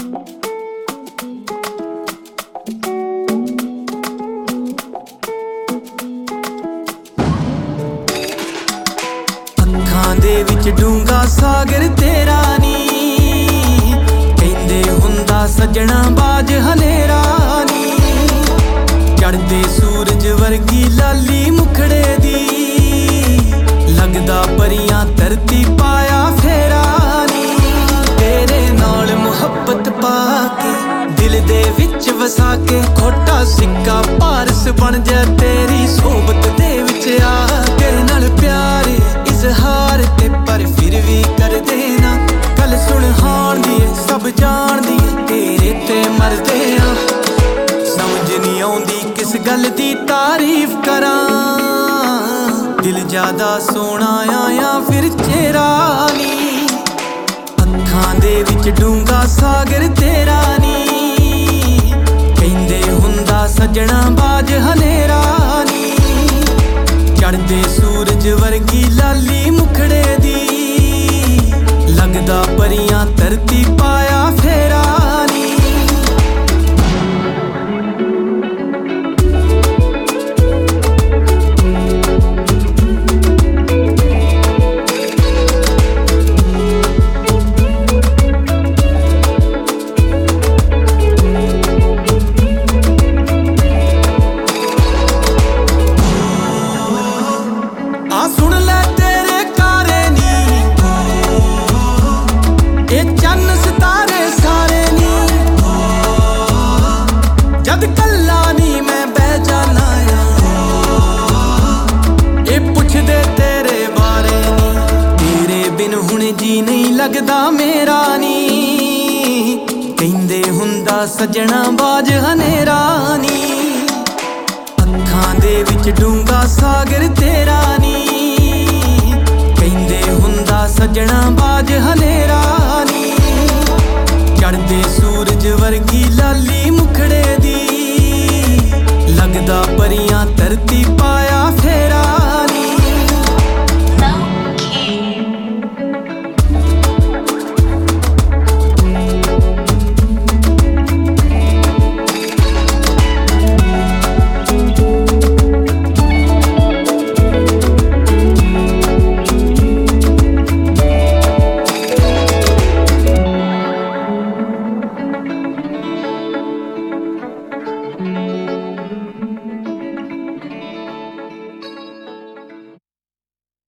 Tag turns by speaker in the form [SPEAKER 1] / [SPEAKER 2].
[SPEAKER 1] ਅੱਖਾਂ ਦੇ ਵਿੱਚ ਡੂੰਘਾ ਸਾਗਰ ਤੇਰਾ ਨੀ, ਕਹਿੰਦੇ ਹੁੰਦਾ ਸੱਜਣਾ ਬਾਜ ਹਨੇਰਾ ਨੀ। ਚੜ੍ਹਦੇ ਸੂਰਜ ਵਰਗੀ ਲਾਲੀ ਮੁਖੜੇ ਦੀ, ਲੱਗਦਾ ਪਰੀਆਂ ਧਰਤੀ ਪਾਇਆ ਫੇਰਾ ਨੀ। ਤੇਰੇ ਨਾਲ ਮੁਹੱਬਤ ਪਾ ਕੇ ਦਿਲ ਦੇ ਵਿੱਚ ਵਸਾ ਕੇ, ਖੋਟਾ ਸਿੱਕਾ ਪਾਰਸ ਬਣ ਜਾ ਤੇਰੀ ਸੋਬਤ ਦੇ ਵਿੱਚ ਆ। ਤੇਰੇ ਨਾਲ ਪਿਆਰ ਇਜ਼ਹਾਰ ਤੇ ਪਰ ਫਿਰ ਵੀ ਕਰਦੇ ਨਾ, ਗੱਲ ਸੁਣ ਹਾਣਦੀ ਏ ਸਭ ਜਾਣਦੀ ਏ ਤੇਰੇ ਤੇ ਮਰਦੇ ਆ। ਸਮਝ ਨਹੀਂ ਆਉਂਦੀ ਕਿਸ ਗੱਲ ਦੀ ਤਾਰੀਫ ਕਰਾਂ, ਦਿਲ ਜ਼ਿਆਦਾ ਸੋਹਣਾ ਆ ਜਾਂ ਫਿਰ ਚਿਹਰਾ ਨੀ। ਅੱਖਾਂ ਦੇ ਵਿੱਚ ਡੂੰਘਾ ਸਾਗਰ ਤੇਰਾ ਨੀ, ਕਹਿੰਦੇ ਹੁੰਦਾ ਸੱਜਣਾ ਬਾਜ ਹਨੇਰਾ ਨੀ। ਚੜ੍ਹਦੇ ਸੂਰਜ ਵਰਗੀ ਲਾਲੀ ਮੁਖੜੇ ਦੀ, ਲੱਗਦਾ ਪਰੀਆਂ ਧਰਤੀ ਪਾਇਆ ਫੇਰਾ ਨੀ। ਸੁਣ ਲੈ ਤੇਰੇ ਕਾਰੇ ਨੀ, ਇਹ ਚੰਨ ਸਿਤਾਰੇ ਸਾਰੇ ਨੀ। ਜਦ ਕੱਲਾ ਨੀ ਮੈਂ ਬਹਿ ਜਾਨਾ ਆ, ਇਹ ਪੁੱਛਦੇ ਤੇਰੇ ਬਾਰੇ ਨੀ। ਤੇਰੇ ਬਿਨ ਹੁਣ ਜੀ ਨਹੀਂ ਲੱਗਦਾ ਮੇਰਾ ਨੀ, ਕਹਿੰਦੇ ਹੁੰਦਾ ਸੱਜਣਾ ਬਾਜ ਹਨੇਰਾ ਨੀ। ਅੱਖਾਂ ਦੇ ਵਿੱਚ ਡੂੰਘਾ ਸਾਗਰ ਤੇਰਾ ਨੀ, ਕਹਿੰਦੇ ਹੁੰਦਾ ਸੱਜਣਾ ਬਾਜ ਹਨੇਰਾ ਨੀ। ਚੜ੍ਹਦੇ ਸੂਰਜ ਵਰਗੀ ਲਾਲੀ ਮੁਖੜੇ ਦੀ, ਲੱਗਦਾ ਪਰੀਆਂ ਧਰਤੀ